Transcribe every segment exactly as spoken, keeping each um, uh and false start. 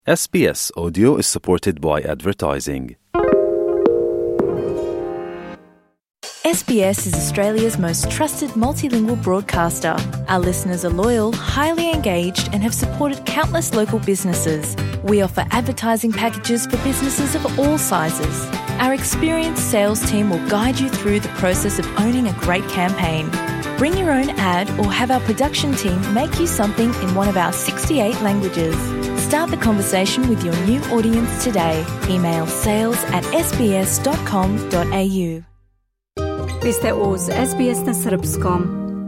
S B S Audio is supported by advertising. S B S is Australia's most trusted multilingual broadcaster. Our listeners are loyal, highly engaged, and have supported countless local businesses. We offer advertising packages for businesses of all sizes. Our experienced sales team will guide you through the process of owning a great campaign. Bring your own ad or have our production team make you something in one of our sixty-eight languages. Start the conversation with your new audience today. Email sales at s b s dot com dot a u. Vi ste uz S B S na srpskom.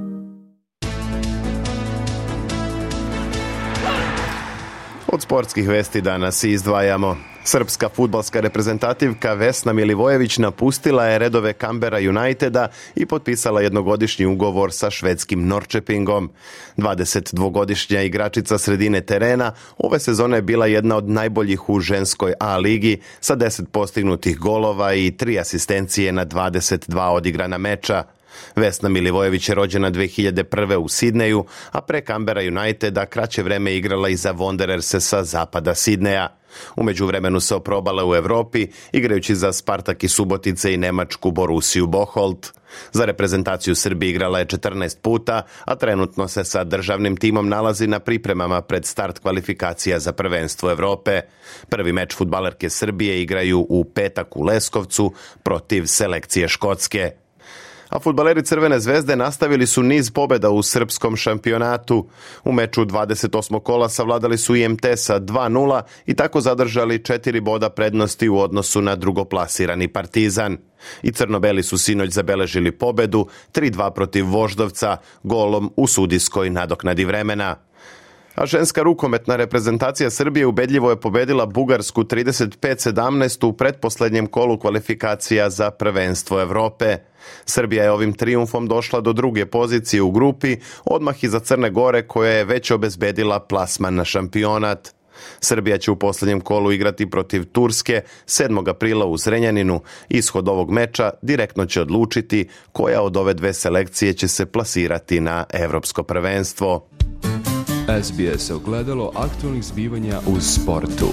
Od sportskih vesti danas izdvajamo. Srpska fudbalska reprezentativka Vesna Milivojević napustila je redove Canberra Uniteda i potpisala jednogodišnji ugovor sa švedskim Norrköpingom. dvadesetdvogodišnja igračica sredine terena ove sezone je bila jedna od najboljih u ženskoj A ligi sa deset postignutih golova i tri asistencije na dvadeset dva odigrana meča. Vesna Milivojević je rođena dve hiljade prve. u Sidneju, a pre Canberra Uniteda kraće vreme igrala i za Wandererse sa zapada Sidneja. U međuvremenu se oprobala u Evropi, igrajući za Spartak i Subotice i nemačku Borussiju Bocholt. Za reprezentaciju Srbije igrala je četrnaest puta, a trenutno se sa državnim timom nalazi na pripremama pred start kvalifikacija za prvenstvo Evrope. Prvi meč fudbalerke Srbije igraju u petak u Leskovcu protiv selekcije Škotske. A fudbaleri Crvene zvezde nastavili su niz pobjeda u srpskom šampionatu. U meču dvadeset osmog kola savladali su I M T sa dva nula i tako zadržali četiri boda prednosti u odnosu na drugoplasirani Partizan. I crno-beli su sinoć zabeležili pobedu tri dva protiv Voždovca golom u sudijskoj nadoknadi vremena. A ženska rukometna reprezentacija Srbije ubedljivo je pobedila Bugarsku trideset pet sedamnaest u pretposlednjem kolu kvalifikacija za prvenstvo Evrope. Srbija je ovim trijumfom došla do druge pozicije u grupi, odmah iza Crne Gore koja je već obezbedila plasman na šampionat. Srbija će u posljednjem kolu igrati protiv Turske sedmog aprila u Zrenjaninu. Ishod ovog meča direktno će odlučiti koja od ove dve selekcije će se plasirati na evropsko prvenstvo. S B S ogledalo aktualnih zbivanja u sportu.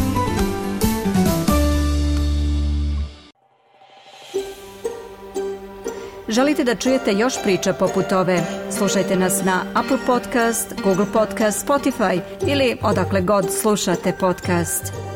Želite da čujete još priča poput ove? Slušajte nas na Apple Podcast, Google Podcast, Spotify ili odakle god slušate podcast.